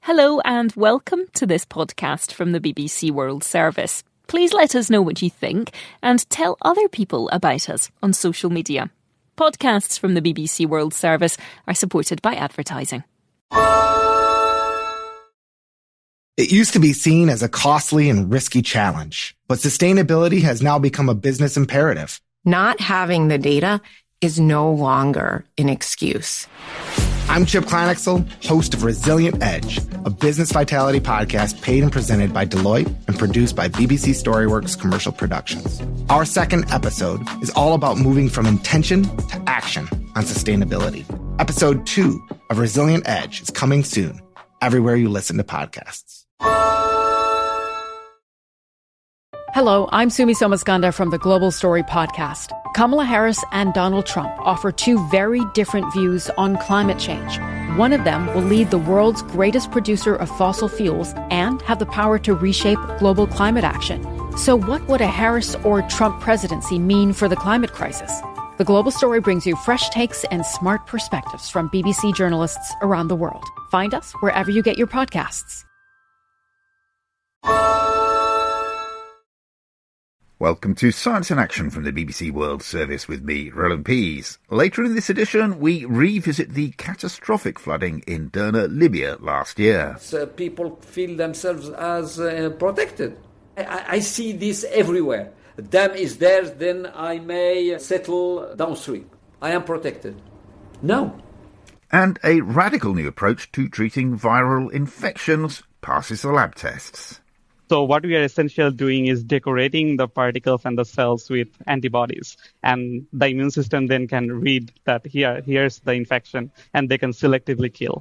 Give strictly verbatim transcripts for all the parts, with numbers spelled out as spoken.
Hello and welcome to this podcast from the B B C World Service. Please let us know what you think and tell other people about us on social media. Podcasts from the B B C World Service are supported by advertising. It used to be seen as a costly and risky challenge, but sustainability has now become a business imperative. Not having the data is no longer an excuse. I'm Chip Kleinexel, host of Resilient Edge, a business vitality podcast paid and presented by Deloitte and produced by B B C StoryWorks Commercial Productions. Our second episode is all about moving from intention to action on sustainability. Episode two of Resilient Edge is coming soon, everywhere you listen to podcasts. Hello, I'm Sumi Somaskanda from the Global Story podcast. Kamala Harris and Donald Trump offer two very different views on climate change. One of them will lead the world's greatest producer of fossil fuels and have the power to reshape global climate action. So what would a Harris or Trump presidency mean for the climate crisis? The Global Story brings you fresh takes and smart perspectives from B B C journalists around the world. Find us wherever you get your podcasts. Welcome to Science in Action from the B B C World Service with me, Roland Pease. Later in this edition, we revisit the catastrophic flooding in Derna, Libya last year. So people feel themselves as uh, protected. I, I see this everywhere. The dam is there, then I may settle downstream. I am protected. No. And a radical new approach to treating viral infections passes the lab tests. So what we are essentially doing is decorating the particles and the cells with antibodies. And the immune system then can read that here, here's the infection, and they can selectively kill.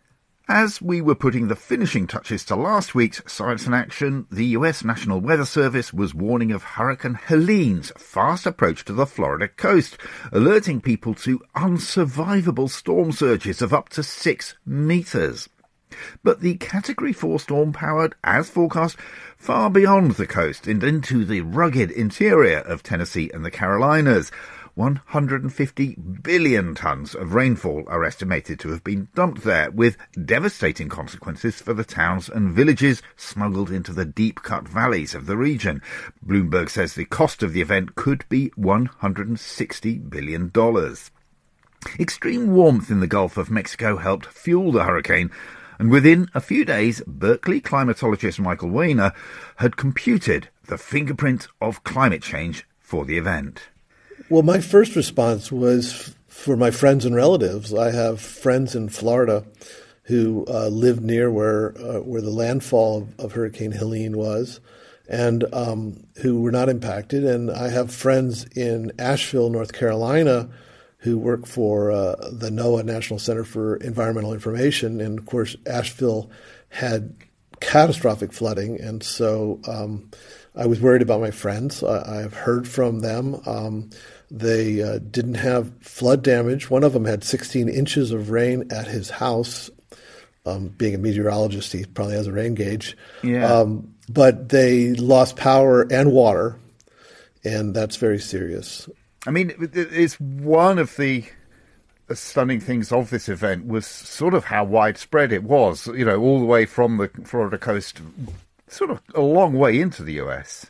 As we were putting the finishing touches to last week's Science in Action, the U S National Weather Service was warning of Hurricane Helene's fast approach to the Florida coast, alerting people to unsurvivable storm surges of up to six meters. But the Category four storm powered, as forecast, far beyond the coast and into the rugged interior of Tennessee and the Carolinas. one hundred fifty billion tons of rainfall are estimated to have been dumped there, with devastating consequences for the towns and villages smuggled into the deep-cut valleys of the region. Bloomberg says the cost of the event could be one hundred sixty billion dollars. Extreme warmth in the Gulf of Mexico helped fuel the hurricane, and within a few days, Berkeley climatologist Michael Weiner had computed the fingerprint of climate change for the event. Well, my first response was f- for my friends and relatives. I have friends in Florida who uh, live near where uh, where the landfall of, of Hurricane Helene was, and um, who were not impacted. And I have friends in Asheville, North Carolina, who work for uh, the NOAA National Center for Environmental Information. And, of course, Asheville had catastrophic flooding. And so um, I was worried about my friends. I, I've heard from them. Um, they uh, didn't have flood damage. One of them had sixteen inches of rain at his house. Um, being a meteorologist, he probably has a rain gauge. Yeah. Um, but they lost power and water, and that's very serious. I mean, it's one of the stunning things of this event was sort of how widespread it was, you know, all the way from the Florida coast, sort of a long way into the U S.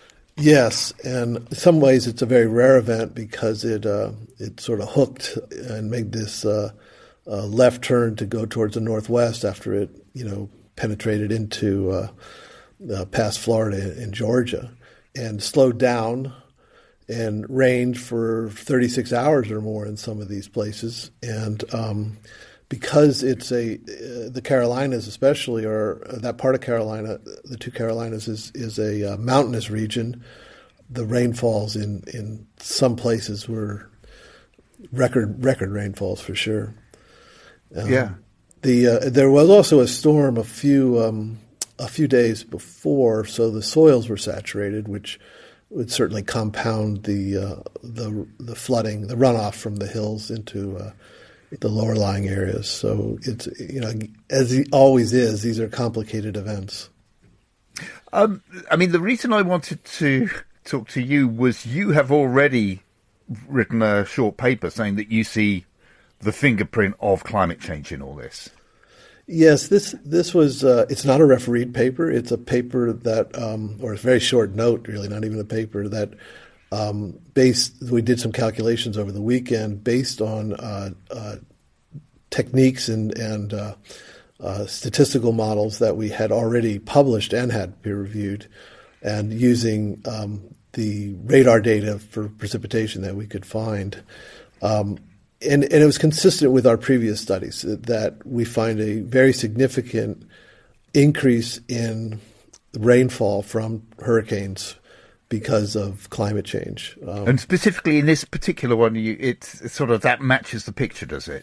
Yes, and in some ways it's a very rare event because it uh, it sort of hooked and made this uh, uh, left turn to go towards the northwest after it, you know, penetrated into uh, uh, past Florida and Georgia and slowed down and rained for thirty-six hours or more in some of these places. And um, because it's a, uh, the Carolinas especially, or that part of Carolina, the two Carolinas is, is a uh, mountainous region, the rainfalls in, in some places were record record rainfalls for sure. Um, yeah. The uh, there was also a storm a few um, a few days before, so the soils were saturated, which would certainly compound the uh, the the flooding, the runoff from the hills into uh, the lower lying areas. So it's, you know, as it always is, these are complicated events. Um, I mean, the reason I wanted to talk to you was you have already written a short paper saying that you see the fingerprint of climate change in all this. Yes, this this was, uh, it's not a refereed paper. It's a paper that, um, or a very short note, really, not even a paper, that um, based, we did some calculations over the weekend based on uh, uh, techniques and, and uh, uh, statistical models that we had already published and had peer-reviewed, and using um, the radar data for precipitation that we could find. Um, And, and it was consistent with our previous studies that we find a very significant increase in rainfall from hurricanes because of climate change. Um, and specifically in this particular one, you, it's, it's sort of that matches the picture, does it?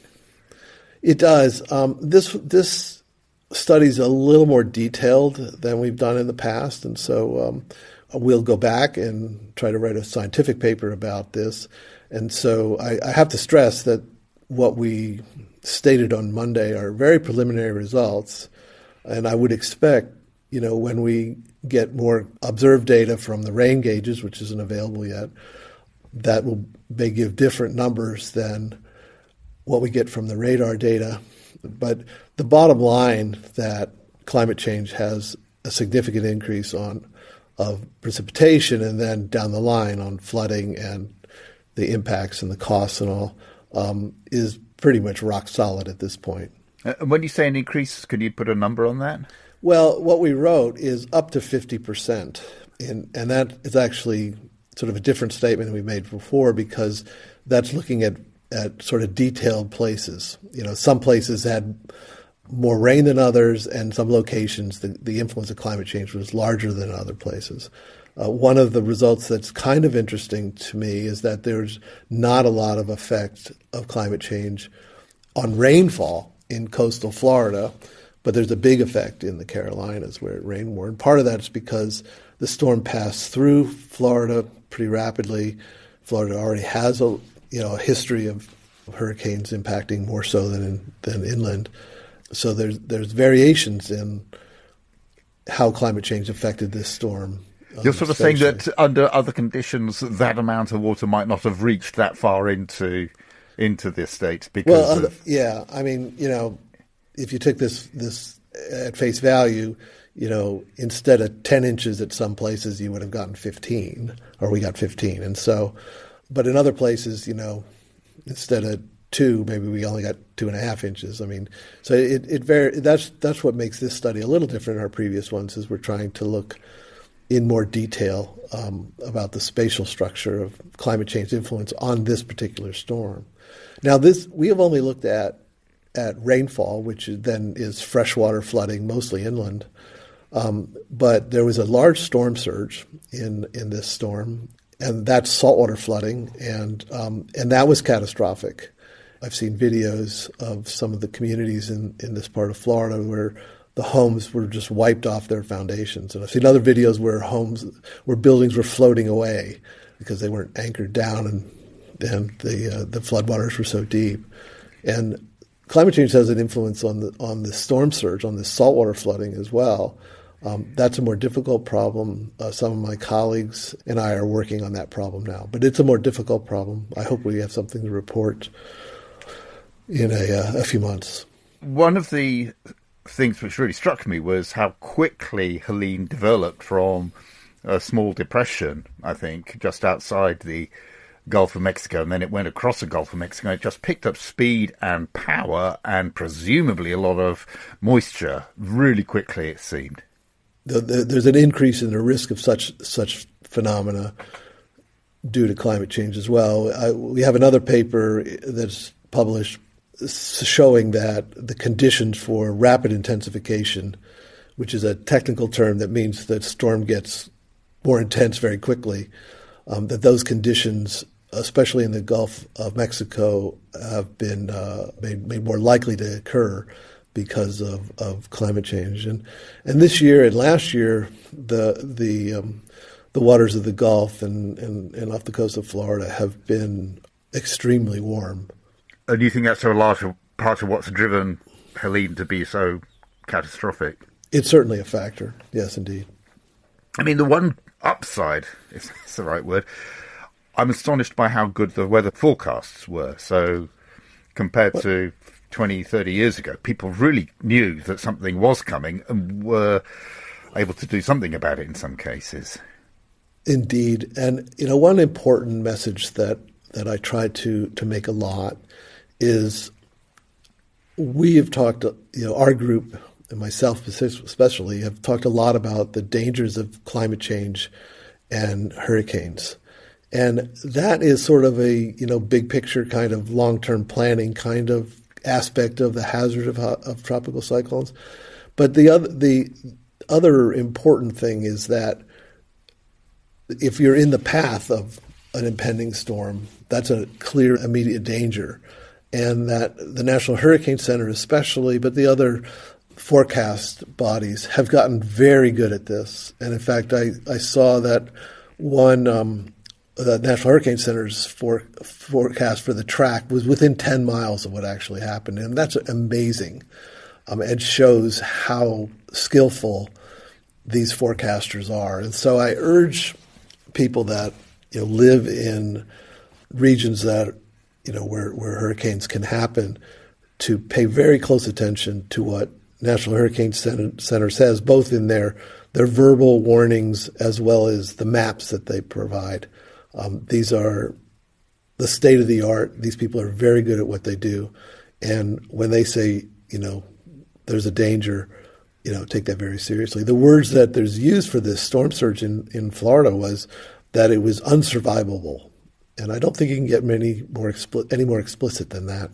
It does. Um, this this study is a little more detailed than we've done in the past, and so um, we'll go back and try to write a scientific paper about this. And so I, I have to stress that what we stated on Monday are very preliminary results, and I would expect, you know, when we get more observed data from the rain gauges, which isn't available yet, that will may give different numbers than what we get from the radar data. But the bottom line that climate change has a significant increase on of precipitation, and then down the line on flooding and the impacts and the costs and all, um, is pretty much rock solid at this point. Uh, and when you say an increase, can you put a number on that? Well, what we wrote is up to fifty percent, in, and that is actually sort of a different statement than we made before, because that's looking at, at sort of detailed places. You know, some places had more rain than others, and some locations the, the influence of climate change was larger than other places. Uh, one of the results that's kind of interesting to me is that there's not a lot of effect of climate change on rainfall in coastal Florida, but there's a big effect in the Carolinas where it rained more. And part of that is because the storm passed through Florida pretty rapidly. Florida already has a you know a history of hurricanes impacting more so than in, than inland. So there's there's variations in how climate change affected this storm. You're sort of saying that under other conditions, that amount of water might not have reached that far into into the state because well, of... yeah. I mean, you know, if you took this this at face value, you know, instead of ten inches at some places, you would have gotten fifteen, or we got fifteen. And so, but in other places, you know, instead of two, maybe we only got two and a half inches. I mean, so it it very that's that's what makes this study a little different than our previous ones, is we're trying to look in more detail um, about the spatial structure of climate change influence on this particular storm. Now, this we have only looked at at rainfall, which then is freshwater flooding, mostly inland. Um, but there was a large storm surge in in this storm, and that's saltwater flooding, and um, and that was catastrophic. I've seen videos of some of the communities in, in this part of Florida where the homes were just wiped off their foundations. And I've seen other videos where homes, where buildings were floating away because they weren't anchored down, and and the uh, the floodwaters were so deep. And climate change has an influence on the on the storm surge, on the saltwater flooding as well. Um, that's a more difficult problem. Uh, some of my colleagues and I are working on that problem now, but it's a more difficult problem. I hope we have something to report in a, uh, a few months. One of the things which really struck me was how quickly Helene developed from a small depression, I think, just outside the Gulf of Mexico, and then it went across the Gulf of Mexico. It just picked up speed and power and presumably a lot of moisture really quickly, it seemed. The, the, there's an increase in the risk of such such phenomena due to climate change as well. I, we have another paper that's published showing that the conditions for rapid intensification, which is a technical term that means that storm gets more intense very quickly, um, that those conditions, especially in the Gulf of Mexico, have been uh, made, made more likely to occur because of, of climate change. And and this year and last year, the the um, the waters of the Gulf and, and, and off the coast of Florida have been extremely warm. And you think that's a large part of what's driven Helene to be so catastrophic? It's certainly a factor, yes, indeed. I mean, the one upside, if that's the right word, I'm astonished by how good the weather forecasts were. So compared what? to twenty, thirty years ago, people really knew that something was coming and were able to do something about it in some cases. Indeed. And, you know, one important message that, that I try to, to make a lot is we have talked, you know, our group and myself especially have talked a lot about the dangers of climate change and hurricanes. And that is sort of a, you know, big picture kind of long-term planning kind of aspect of the hazard of, of tropical cyclones. But the other, the other important thing is that if you're in the path of an impending storm, that's a clear, immediate danger. And that the National Hurricane Center especially, but the other forecast bodies have gotten very good at this. And in fact, I, I saw that one, um, the National Hurricane Center's for, forecast for the track was within ten miles of what actually happened. And that's amazing. Um, it shows how skillful these forecasters are. And so I urge people that, you know, live in regions that, you know, where, where hurricanes can happen to pay very close attention to what National Hurricane Center says, both in their, their verbal warnings as well as the maps that they provide. Um, these are the state of the art. These people are very good at what they do. And when they say, you know, there's a danger, you know, take that very seriously. The words that there's used for this storm surge in, in Florida was that it was unsurvivable. And I don't think you can get many more expli- any more explicit than that.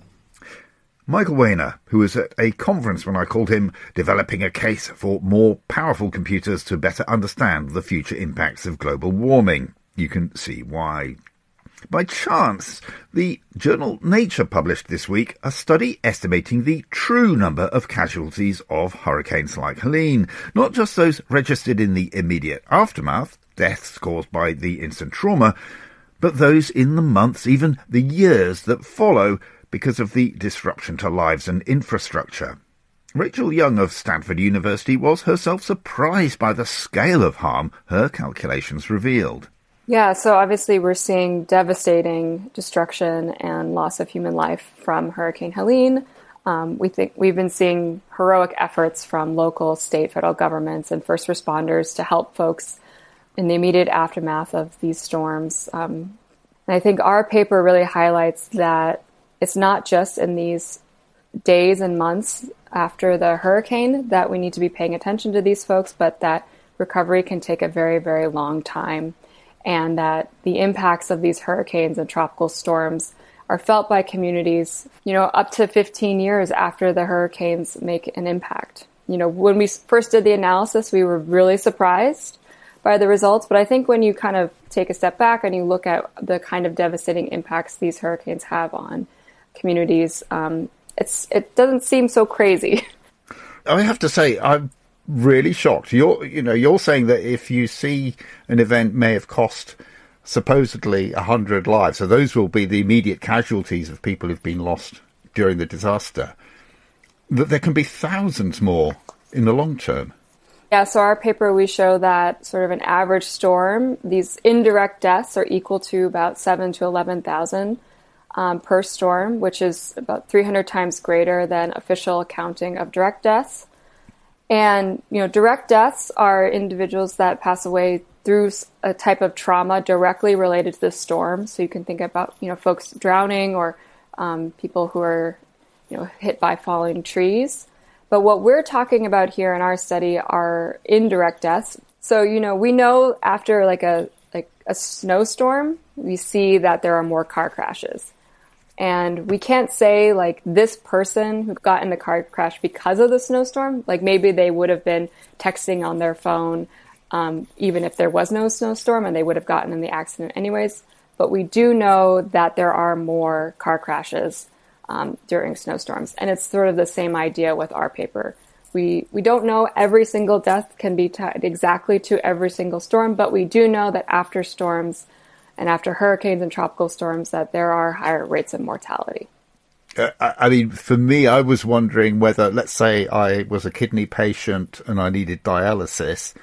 Michael Wainer, who was at a conference when I called him developing a case for more powerful computers to better understand the future impacts of global warming. You can see why. By chance, the journal Nature published this week a study estimating the true number of casualties of hurricanes like Helene, not just those registered in the immediate aftermath, deaths caused by the instant trauma, but those in the months, even the years that follow because of the disruption to lives and infrastructure. Rachel Young of Stanford University was herself surprised by the scale of harm her calculations revealed. Yeah, so obviously we're seeing devastating destruction and loss of human life from Hurricane Helene. Um, we think we've been seeing heroic efforts from local, state, federal governments and first responders to help folks in the immediate aftermath of these storms. Um, and I think our paper really highlights that it's not just in these days and months after the hurricane that we need to be paying attention to these folks, but that recovery can take a very, very long time. And that the impacts of these hurricanes and tropical storms are felt by communities, you know, up to fifteen years after the hurricanes make an impact. You know, when we first did the analysis, we were really surprised by the results. But I think when you kind of take a step back and you look at the kind of devastating impacts these hurricanes have on communities, um, it's it doesn't seem so crazy. I have to say, I'm really shocked. You're, you know, you're saying that if you see an event may have cost supposedly a hundred lives, so those will be the immediate casualties of people who've been lost during the disaster, that there can be thousands more in the long term. Yeah, so our paper, we show that sort of an average storm, these indirect deaths are equal to about seven to eleven thousand um, per storm, which is about three hundred times greater than official accounting of direct deaths. And, you know, direct deaths are individuals that pass away through a type of trauma directly related to the storm. So you can think about, you know, folks drowning or um, people who are, you know, hit by falling trees. But what we're talking about here in our study are indirect deaths. So, you know, we know after like a like a snowstorm, we see that there are more car crashes. And we can't say, like, this person who got in the car crash because of the snowstorm, like, maybe they would have been texting on their phone, um, even if there was no snowstorm, and they would have gotten in the accident anyways. But we do know that there are more car crashes um, during snowstorms. And it's sort of the same idea with our paper. We, we don't know every single death can be tied exactly to every single storm, but we do know that after storms, and after hurricanes and tropical storms, that there are higher rates of mortality. Uh, I mean, for me, I was wondering whether, let's say I was a kidney patient and I needed dialysis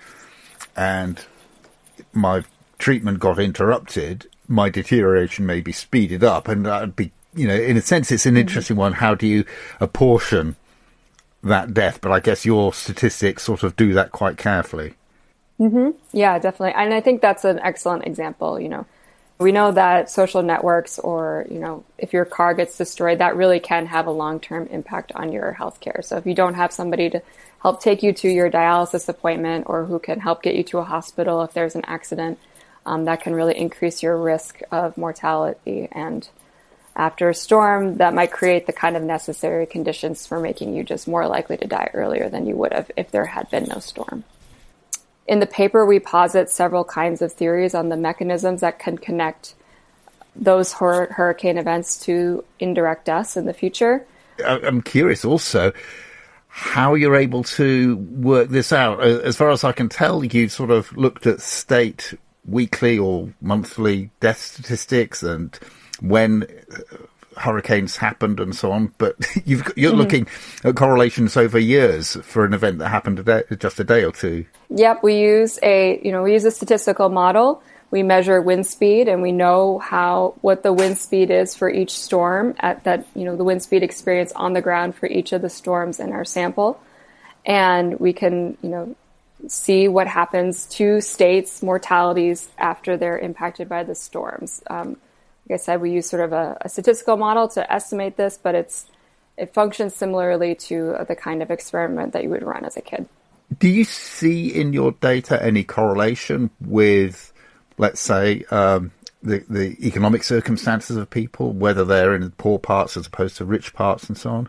and my treatment got interrupted, my deterioration may be speeded up and I'd be you know, in a sense, it's an interesting one. How do you apportion that death? But I guess your statistics sort of do that quite carefully. Mm-hmm. Yeah, definitely. And I think that's an excellent example. You know, we know that social networks, or, you know, if your car gets destroyed, that really can have a long-term impact on your healthcare. So if you don't have somebody to help take you to your dialysis appointment, or who can help get you to a hospital if there's an accident, um, that can really increase your risk of mortality. And after a storm, that might create the kind of necessary conditions for making you just more likely to die earlier than you would have if there had been no storm. In the paper, we posit several kinds of theories on the mechanisms that can connect those hur- hurricane events to indirect deaths in the future. I'm curious also how you're able to work this out. As far as I can tell, you sort of looked at state weekly or monthly death statistics and when hurricanes happened and so on, but you've, you're mm-hmm. looking at correlations over years for an event that happened a day, just a day or two. Yep, we use a you know we use a statistical model. We measure wind speed, and we know how what the wind speed is for each storm at that you know the wind speed experience on the ground for each of the storms in our sample, and we can you know see what happens to states' mortalities after they're impacted by the storms. Um, Like I said, we use sort of a, a statistical model to estimate this, but it's it functions similarly to the kind of experiment that you would run as a kid. Do you see in your data any correlation with, let's say, um, the, the economic circumstances of people, whether they're in poor parts as opposed to rich parts and so on?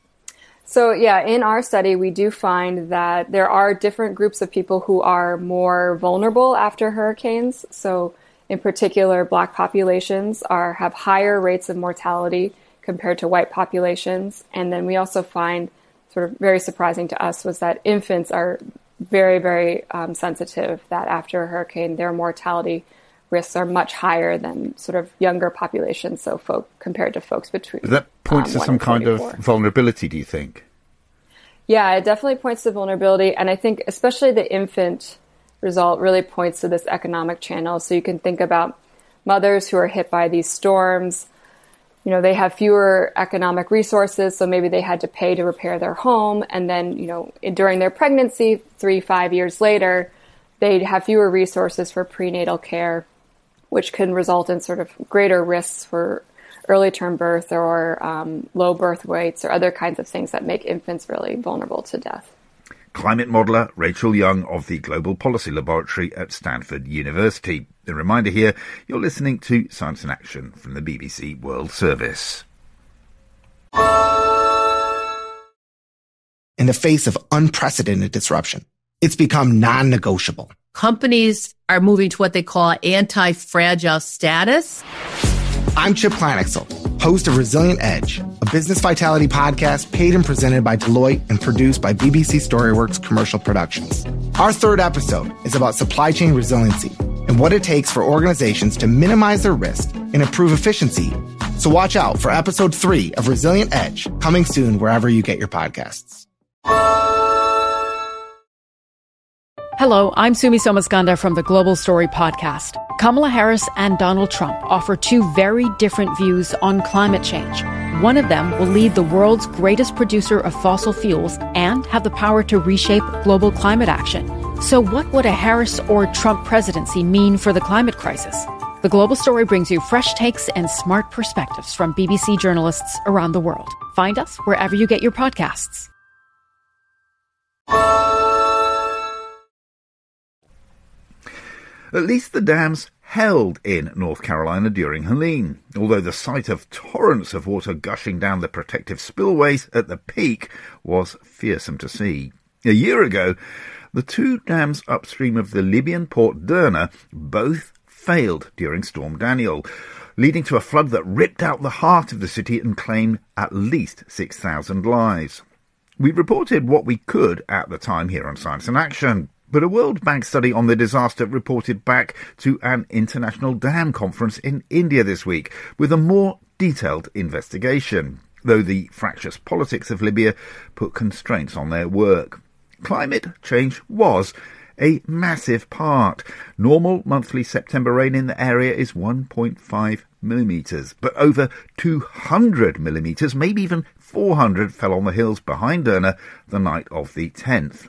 So, yeah, in our study, we do find that there are different groups of people who are more vulnerable after hurricanes. So, in particular, Black populations are have higher rates of mortality compared to white populations. And then we also find, sort of very surprising to us, was that infants are very, very um, sensitive, that after a hurricane, their mortality risks are much higher than sort of younger populations, so folk compared to folks between. That points um, to some kind of vulnerability, do you think? Yeah, it definitely points to vulnerability. And I think especially the infant result really points to this economic channel. So you can think about mothers who are hit by these storms. You know, they have fewer economic resources, so maybe they had to pay to repair their home. And then, you know, during their pregnancy, three, five years later, they'd have fewer resources for prenatal care, which can result in sort of greater risks for early term birth or um, low birth weights or other kinds of things that make infants really vulnerable to death. Climate modeller Rachel Young of the Global Policy Laboratory at Stanford University. A reminder here, you're listening to Science in Action from the B B C World Service. In the face of unprecedented disruption, it's become non-negotiable. Companies are moving to what they call anti-fragile status. I'm Chip Kleinexel, host of Resilient Edge, a business vitality podcast paid and presented by Deloitte and produced by B B C StoryWorks Commercial Productions. Our third episode is about supply chain resiliency and what it takes for organizations to minimize their risk and improve efficiency. So watch out for episode three of Resilient Edge, coming soon wherever you get your podcasts. Hello, I'm Sumi Somaskanda from the Global Story podcast. Kamala Harris and Donald Trump offer two very different views on climate change. One of them will lead the world's greatest producer of fossil fuels and have the power to reshape global climate action. So what would a Harris or Trump presidency mean for the climate crisis? The Global Story brings you fresh takes and smart perspectives from B B C journalists around the world. Find us wherever you get your podcasts. At least the dams held in North Carolina during Helene, although the sight of torrents of water gushing down the protective spillways at the peak was fearsome to see. A year ago, the two dams upstream of the Libyan port Derna both failed during Storm Daniel, leading to a flood that ripped out the heart of the city and claimed at least six thousand lives. We reported what we could at the time here on Science in Action. But a World Bank study on the disaster reported back to an international dam conference in India this week with a more detailed investigation, though the fractious politics of Libya put constraints on their work. Climate change was a massive part. Normal monthly September rain in the area is one point five millimetres, but over two hundred millimetres, maybe even four hundred, fell on the hills behind Derna the night of the tenth.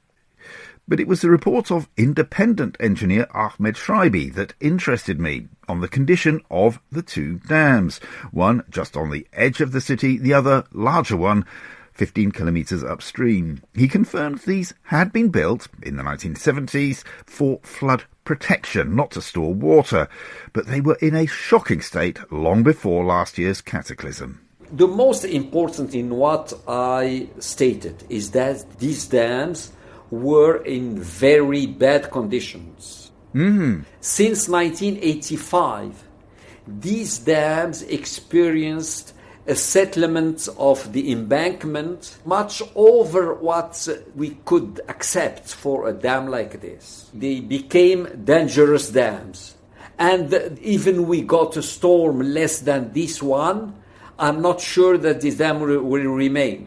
But it was the report of independent engineer Ahmed Shreibi that interested me on the condition of the two dams, one just on the edge of the city, the other, larger one, fifteen kilometres upstream. He confirmed these had been built in the nineteen seventies for flood protection, not to store water, but they were in a shocking state long before last year's cataclysm. The most important in what I stated is that these dams were in very bad conditions. Mm-hmm. Since nineteen eighty-five, these dams experienced a settlement of the embankment much over what we could accept for a dam like this. They became dangerous dams. And even we got a storm less than this one, I'm not sure that this dam will, will remain.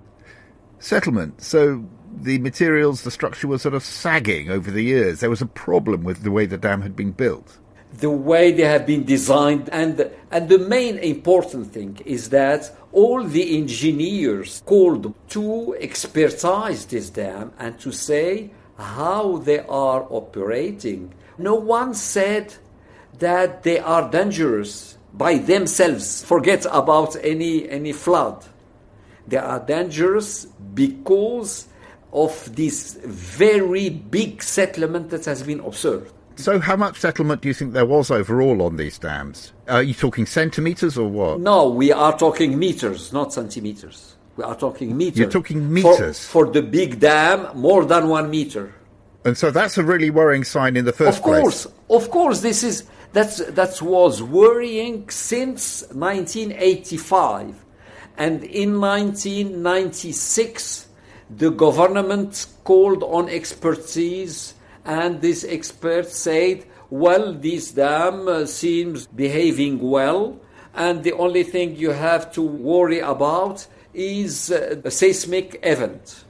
Settlement. So the materials, the structure was sort of sagging over the years. There was a problem with the way the dam had been built. The way they have been designed, and and the main important thing is that all the engineers called to expertise this dam and to say how they are operating. No one said that they are dangerous by themselves. Forget about any any flood. They are dangerous because of this very big settlement that has been observed. So how much settlement do you think there was overall on these dams? Are you talking centimetres or what? No, we are talking meters, not centimetres. We are talking meters. You're talking metres? For, for the big dam, more than one meter. And so that's a really worrying sign in the first of course, place. Of course, this is that's that was worrying since nineteen eighty-five. And in nineteen ninety-six, the government called on expertise, and this expert said, well, this dam uh, seems behaving well, and the only thing you have to worry about is uh, a seismic event.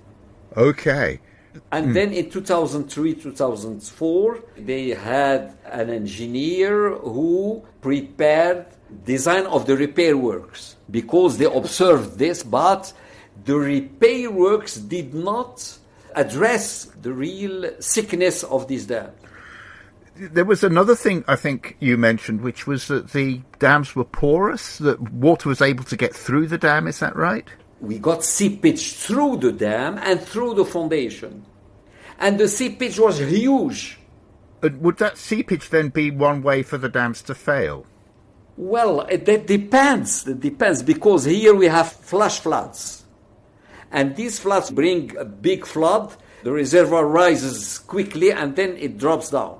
Okay. And mm. then in two thousand three, two thousand four, they had an engineer who prepared design of the repair works, because they observed this, but the repair works did not address the real sickness of this dam. There was another thing I think you mentioned, which was that the dams were porous, that water was able to get through the dam, is that right? We got seepage through the dam and through the foundation. And the seepage was huge. And would that seepage then be one way for the dams to fail? Well, it, that depends. It depends, because here we have flash floods. And these floods bring a big flood, the reservoir rises quickly, and then it drops down.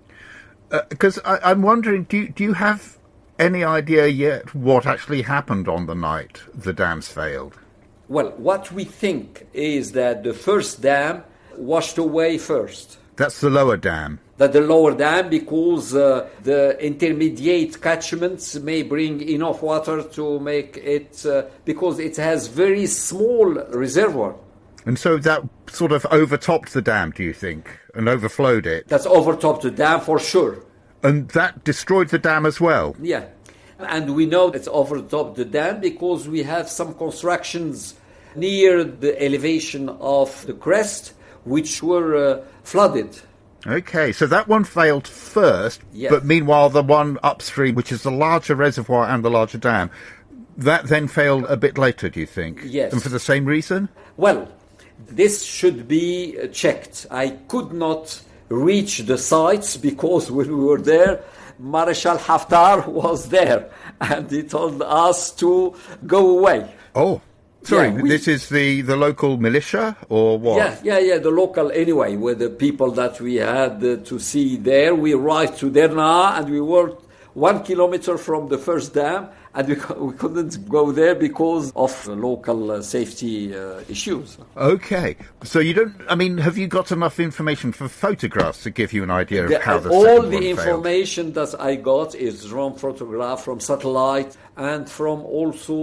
Because uh, I'm wondering, do you, do you have any idea yet what actually happened on the night the dams failed? Well, what we think is that the first dam washed away first. That's the lower dam? That the lower dam, because uh, the intermediate catchments may bring enough water to make it, uh, because it has very small reservoir. And so that sort of overtopped the dam, do you think, and overflowed it? That's overtopped the dam for sure. And that destroyed the dam as well? Yeah. And we know it's overtopped the dam because we have some constructions near the elevation of the crest which were uh, flooded. Okay, so that one failed first, yes. But meanwhile the one upstream, which is the larger reservoir and the larger dam, that then failed a bit later, do you think? Yes. And for the same reason? Well, this should be checked. I could not reach the sites because when we were there, Marshal Haftar was there and he told us to go away. Oh. Sorry, yeah, we, this is the, the local militia or what? Yeah, yeah, yeah, the local anyway, with the people that we had uh, to see there. We arrived to Derna and we were one kilometer from the first dam and we, we couldn't go there because of local uh, safety uh, issues. Okay, so you don't, I mean, have you got enough information for photographs to give you an idea of the, how the all second the one information failed? that I got is from photograph, from satellite, and from also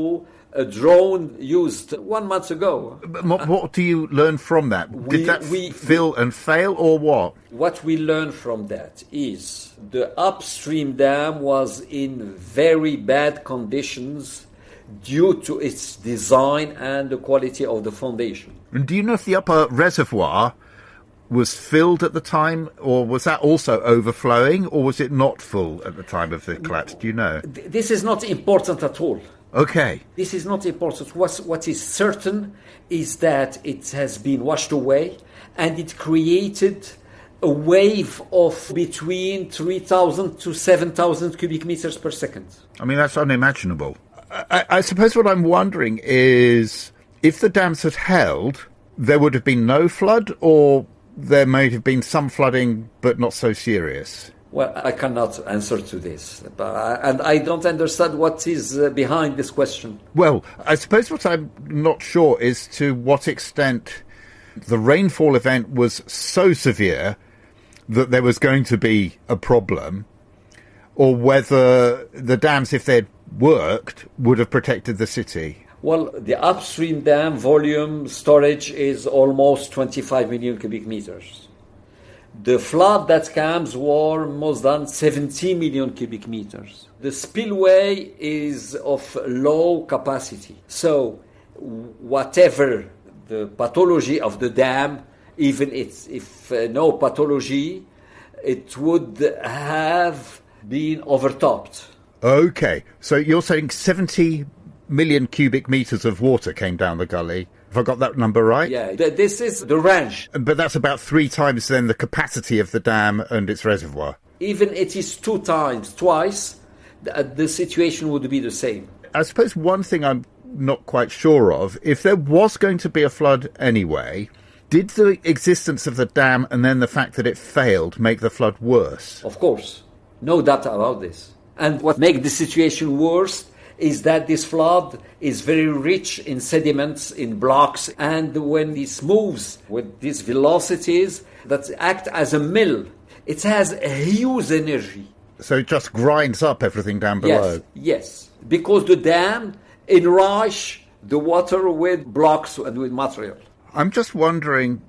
a drone used one month ago. But what, what do you learn from that? We, Did that we, fill and fail, or what? What we learn from that is the upstream dam was in very bad conditions due to its design and the quality of the foundation. And do you know if the upper reservoir was filled at the time, or was that also overflowing, or was it not full at the time of the collapse? Do you know? This is not important at all. Okay. This is not important. What's, what is certain is that it has been washed away, and it created a wave of between three thousand to seven thousand cubic meters per second. I mean, that's unimaginable. I, I suppose what I'm wondering is, if the dams had held, there would have been no flood, or there may have been some flooding, but not so serious? Well, I cannot answer to this, but I, and I don't understand what is uh, behind this question. Well, I suppose what I'm not sure is to what extent the rainfall event was so severe that there was going to be a problem, or whether the dams, if they'd worked, would have protected the city. Well, the upstream dam volume storage is almost twenty-five million cubic meters. The flood that comes were more than seventeen million cubic meters. The spillway is of low capacity. So whatever the pathology of the dam, even it's, if uh, no pathology, it would have been overtopped. Okay, so you're saying seventy million cubic meters of water came down the gully. Have I got that number right? Yeah, th- this is the range. But that's about three times then the capacity of the dam and its reservoir. Even it is two times, twice, the, the situation would be the same. I suppose one thing I'm not quite sure of, if there was going to be a flood anyway, did the existence of the dam and then the fact that it failed make the flood worse? Of course. No doubt about this. And what makes the situation worse is that this flood is very rich in sediments, in blocks, and when this moves with these velocities that act as a mill, it has a huge energy. So it just grinds up everything down below? Yes, yes. Because the dam enriches the water with blocks and with material. I'm just wondering,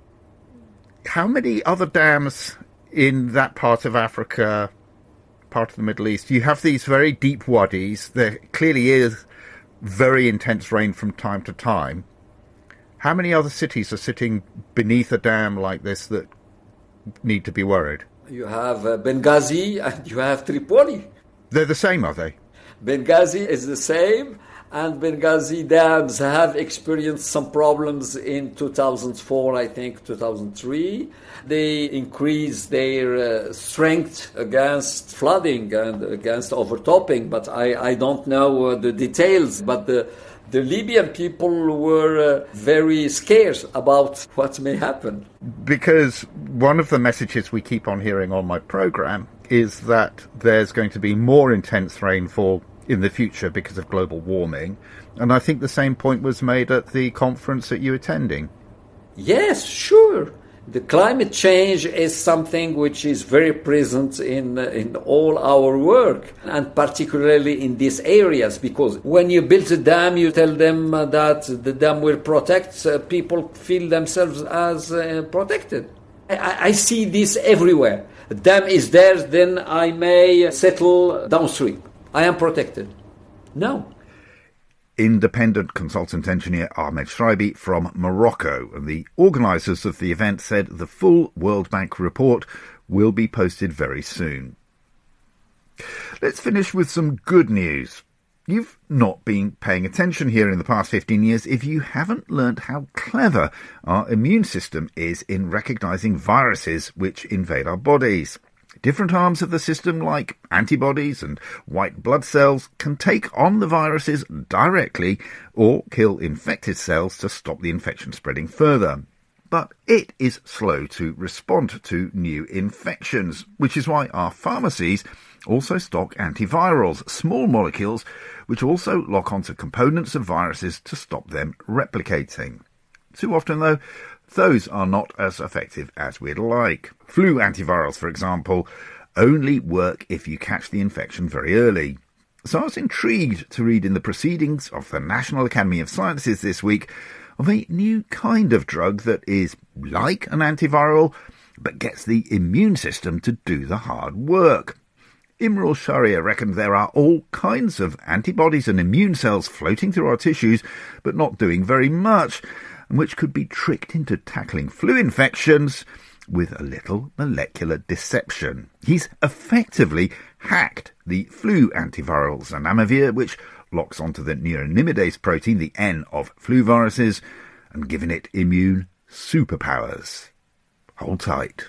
how many other dams in that part of Africa, part of the Middle East, you have these very deep wadis. There clearly is very intense rain from time to time. How many other cities are sitting beneath a dam like this that need to be worried? You have uh, Benghazi and you have Tripoli. They're the same, are they? Benghazi is the same, and Benghazi dams have experienced some problems in two thousand four, I think, two thousand three. They increased their uh, strength against flooding and against overtopping, but I, I don't know uh, the details. But the, the Libyan people were uh, very scared about what may happen. Because one of the messages we keep on hearing on my program is that there's going to be more intense rainfall in the future because of global warming. And I think the same point was made at the conference that you're attending. Yes, sure. The climate change is something which is very present in uh, in all our work, and particularly in these areas, because when you build a dam, you tell them uh, that the dam will protect, uh, people feel themselves as uh, protected. I, I see this everywhere. A dam is there, then I may settle downstream. I am protected. No. Independent consultant engineer Ahmed Shreibi from Morocco, and the organisers of the event said the full World Bank report will be posted very soon. Let's finish with some good news. You've not been paying attention here in the past fifteen years if you haven't learnt how clever our immune system is in recognising viruses which invade our bodies. Different arms of the system, like antibodies and white blood cells, can take on the viruses directly or kill infected cells to stop the infection spreading further. But it is slow to respond to new infections, which is why our pharmacies also stock antivirals, small molecules, which also lock onto components of viruses to stop them replicating. Too often, though, those are not as effective as we'd like. Flu antivirals, for example, only work if you catch the infection very early. So I was intrigued to read in the proceedings of the National Academy of Sciences this week of a new kind of drug that is like an antiviral, but gets the immune system to do the hard work. Imrul Sharia reckons there are all kinds of antibodies and immune cells floating through our tissues, but not doing very much, and which could be tricked into tackling flu infections with a little molecular deception. He's effectively hacked the flu antiviral zanamivir, which locks onto the neuraminidase protein, the N of flu viruses, and given it immune superpowers. Hold tight.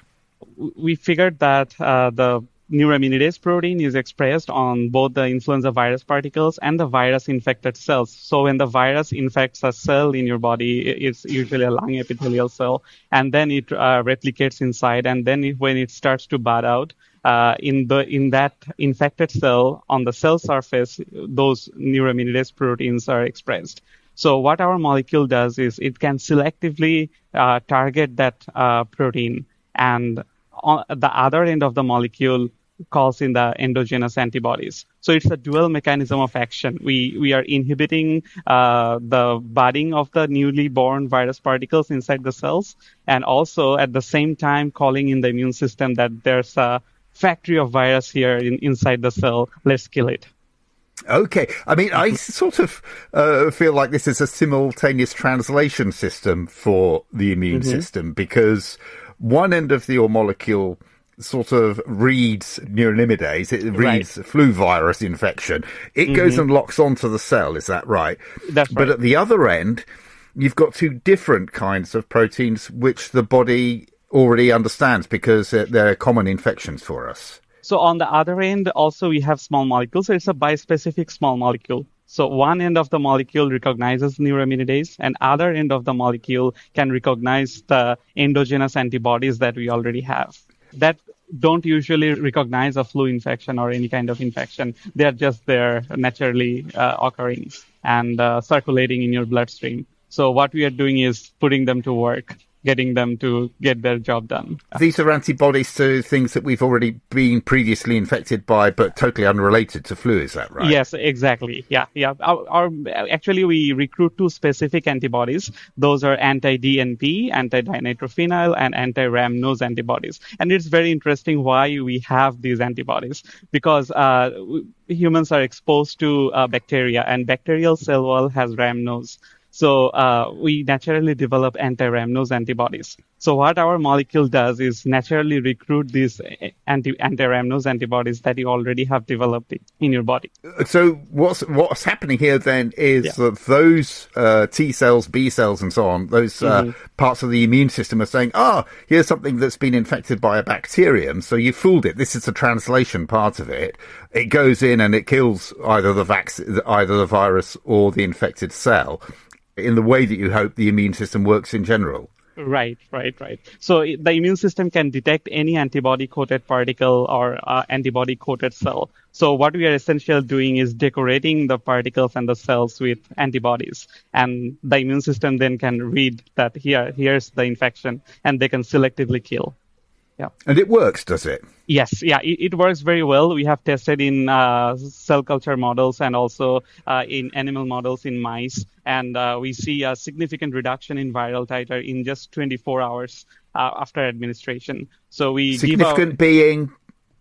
We figured that uh, the neuraminidase protein is expressed on both the influenza virus particles and the virus-infected cells. So when the virus infects a cell in your body, it's usually a lung epithelial cell, and then it uh, replicates inside, and then it, when it starts to bud out, uh, in the in that infected cell, on the cell surface, those neuraminidase proteins are expressed. So what our molecule does is it can selectively uh, target that uh, protein, and on the other end of the molecule calls in the endogenous antibodies. So it's a dual mechanism of action. We we are inhibiting uh, the budding of the newly born virus particles inside the cells, and also at the same time calling in the immune system that there's a factory of virus here in, inside the cell. Let's kill it. Okay. I mean, I sort of uh, feel like this is a simultaneous translation system for the immune mm-hmm. system, because one end of your molecule sort of reads neuraminidase, it reads right. flu virus infection. It mm-hmm. goes and locks onto the cell, is that right? That's right. But at the other end, you've got two different kinds of proteins which the body already understands because they're common infections for us. So on the other end, also we have small molecules. So it's a bispecific small molecule. So one end of the molecule recognizes neuraminidase, and other end of the molecule can recognize the endogenous antibodies that we already have that don't usually recognize a flu infection or any kind of infection. They're just there naturally uh, occurring and uh, circulating in your bloodstream. So what we are doing is putting them to work, getting them to get their job done. These are antibodies to things that we've already been previously infected by, but totally unrelated to flu, is that right? Yes, exactly. Yeah, yeah. Our, our, actually, we recruit two specific antibodies. Those are anti-D N P, anti-dinitrophenyl, and anti-rhamnose antibodies. And it's very interesting why we have these antibodies, because uh, humans are exposed to uh, bacteria, and bacterial cell wall has rhamnose. So uh, we naturally develop anti-rhamnose antibodies. So what our molecule does is naturally recruit these anti anti-rhamnose antibodies that you already have developed in your body. So what's what's happening here then is yeah. that those uh, T cells, B cells, and so on, those uh, mm-hmm. parts of the immune system are saying, "Ah, oh, here's something that's been infected by a bacterium. So you fooled it. This is the translation part of it. It goes in and it kills either the vac- either the virus or the infected cell." In the way that you hope the immune system works in general. Right, right, right. So the immune system can detect any antibody-coated particle or uh, antibody-coated cell. So what we are essentially doing is decorating the particles and the cells with antibodies. And the immune system then can read that here, here's the infection, and they can selectively kill. Yeah. And it works, does it? Yes, yeah, it, it works very well. We have tested in uh, cell culture models and also uh, in animal models in mice, and uh, we see a significant reduction in viral titer in just twenty-four hours uh, after administration. So we significant give a, being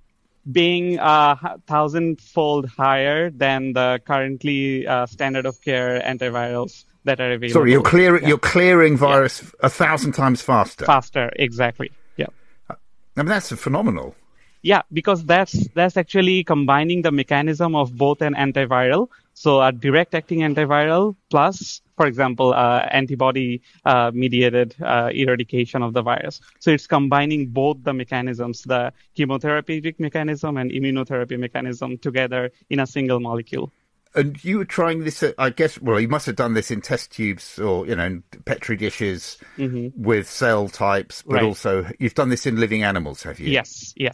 being uh, thousand-fold higher than the currently uh, standard of care antivirals that are available. Sorry, you're clearing yeah. you're clearing virus yeah. a thousand times faster. Faster, exactly. Yeah. I mean, that's phenomenal. Yeah, because that's that's actually combining the mechanism of both an antiviral, so a direct-acting antiviral plus, for example, uh, antibody-mediated uh, uh, eradication of the virus. So it's combining both the mechanisms, the chemotherapeutic mechanism and immunotherapy mechanism together in a single molecule. And you were trying this, at, I guess, well, you must have done this in test tubes or, you know, in Petri dishes mm-hmm. with cell types, but right. also you've done this in living animals, have you? Yes, yes.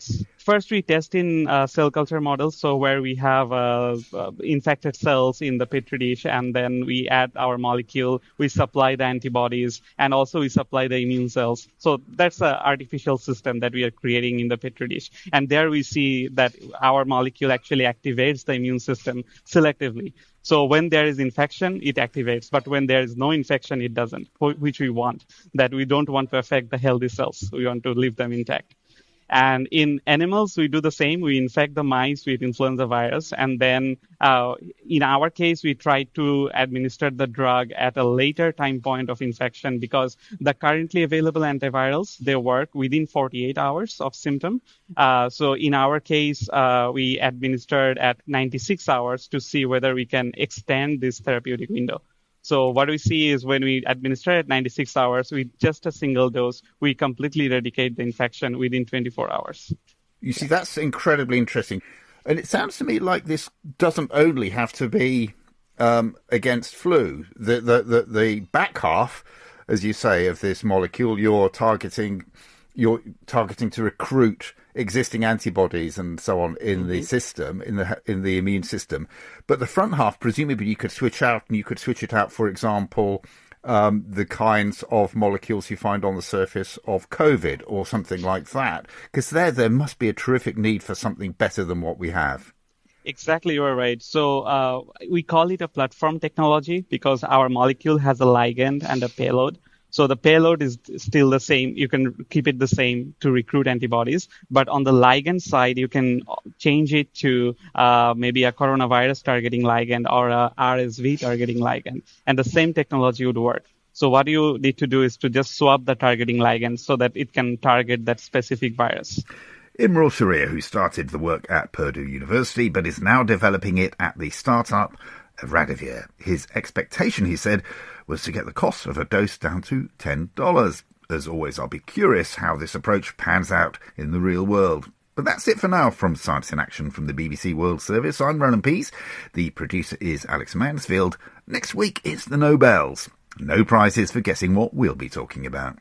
first we test in uh, cell culture models, so where we have uh, uh, infected cells in the petri dish, and then we add our molecule, we supply the antibodies, and also we supply the immune cells. So that's an artificial system that we are creating in the petri dish. And there we see that our molecule actually activates the immune system selectively. So when there is infection, it activates. But when there is no infection, it doesn't, which we want. That we don't want to affect the healthy cells. We want to leave them intact. And in animals, we do the same. We infect the mice with influenza virus. And then uh, in our case, we try to administer the drug at a later time point of infection because the currently available antivirals, they work within forty-eight hours of symptom. Uh, so in our case, uh, we administered at ninety-six hours to see whether we can extend this therapeutic window. So what we see is when we administer at ninety-six hours with just a single dose, we completely eradicate the infection within twenty-four hours. You see, that's incredibly interesting. And it sounds to me like this doesn't only have to be um, against flu. The, the, the, the back half, as you say, of this molecule, you're targeting, you're targeting to recruit existing antibodies and so on in mm-hmm. the system, in the in the immune system. But the front half, presumably you could switch out, and you could switch it out, for example, um, the kinds of molecules you find on the surface of COVID or something like that. Because there, there must be a terrific need for something better than what we have. Exactly, you're right. So uh, we call it a platform technology because our molecule has a ligand and a payload. So the payload is still the same. You can keep it the same to recruit antibodies. But on the ligand side, you can change it to uh, maybe a coronavirus targeting ligand or a R S V targeting ligand. And the same technology would work. So what you need to do is to just swap the targeting ligand so that it can target that specific virus. Imrul Sharir, who started the work at Purdue University but is now developing it at the startup of Radivir. His expectation, he said, was to get the cost of a dose down to ten dollars. As always, I'll be curious how this approach pans out in the real world. But that's it for now from Science in Action from the B B C World Service. I'm Roland Pease. The producer is Alex Mansfield. Next week, it's the Nobels. No prizes for guessing what we'll be talking about.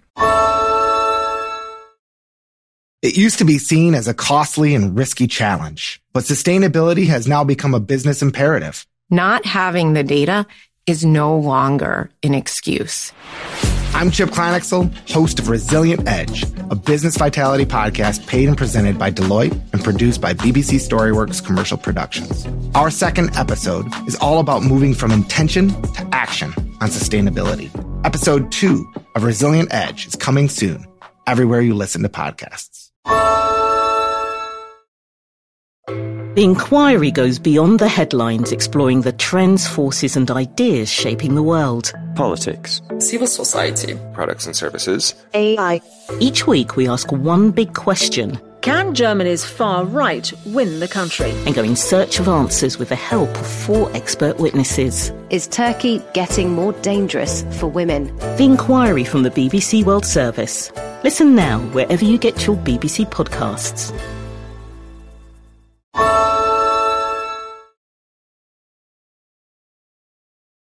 It used to be seen as a costly and risky challenge, but sustainability has now become a business imperative. Not having the data is no longer an excuse. I'm Chip Kleinexel, host of Resilient Edge, a business vitality podcast paid and presented by Deloitte and produced by B B C StoryWorks Commercial Productions. Our second episode is all about moving from intention to action on sustainability. Episode two of Resilient Edge is coming soon, everywhere you listen to podcasts. The Inquiry goes beyond the headlines, exploring the trends, forces and ideas shaping the world. Politics. Civil society. Products and services. A I. Each week we ask one big question. Can Germany's far right win the country? And go in search of answers with the help of four expert witnesses. Is Turkey getting more dangerous for women? The Inquiry from the B B C World Service. Listen now wherever you get your B B C podcasts.